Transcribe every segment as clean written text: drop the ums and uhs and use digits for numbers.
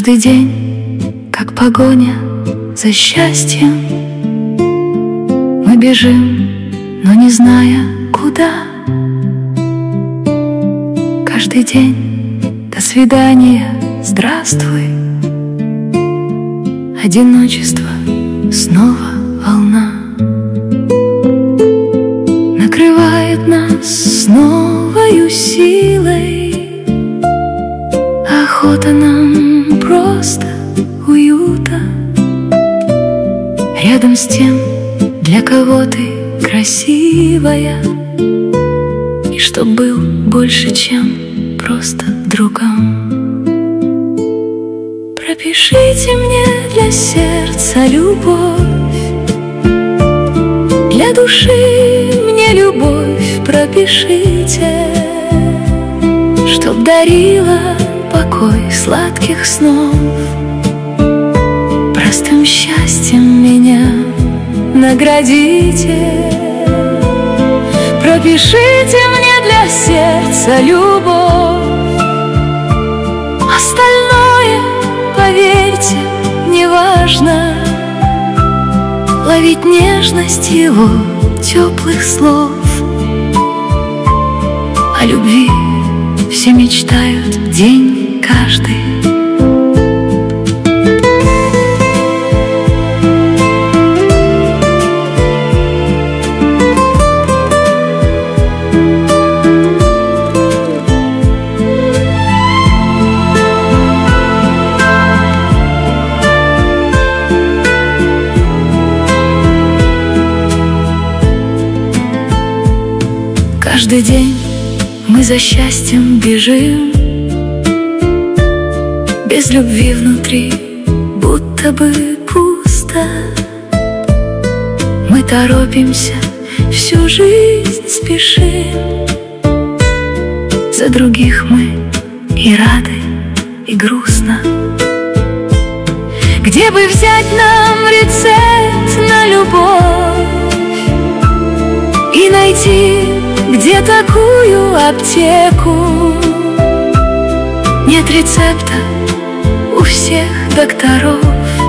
Каждый день, как погоня за счастьем, мы бежим, но не зная куда. Каждый день до свидания, здравствуй. Одиночество снова волна накрывает нас с новою силой. Охота нам просто уюта рядом с тем, для кого ты красивая, и чтоб был больше, чем просто другом. Пропишите мне для сердца любовь, для души мне любовь пропишите, чтоб дарила покой сладких снов. Простым счастьем меня наградите. Пропишите мне для сердца любовь, остальное, поверьте, неважно. Ловить нежность его теплых слов. О любви все мечтают день каждый. Каждый день мы за счастьем бежим, без любви внутри будто бы пусто. Мы торопимся, всю жизнь спешим. За других мы и рады, и грустно. Где бы взять нам рецепт на любовь и найти где такую аптеку? Нет рецепта у всех докторов,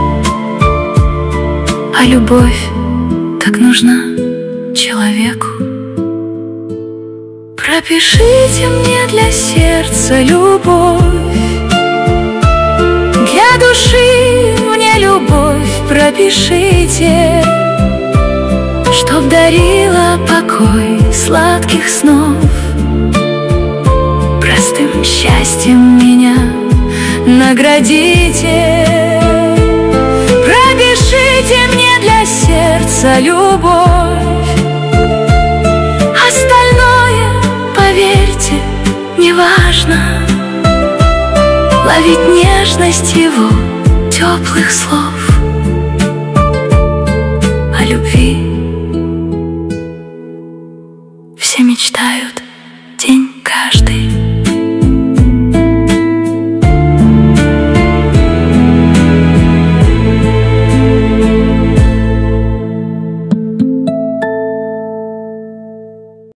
а любовь так нужна человеку. Пропишите мне для сердца любовь, для души мне любовь пропишите, чтоб дарила покой сладких снов. Простым счастьем меня наградите. Пропишите мне для сердца любовь, остальное, поверьте, неважно. Ловить нежность его теплых слов.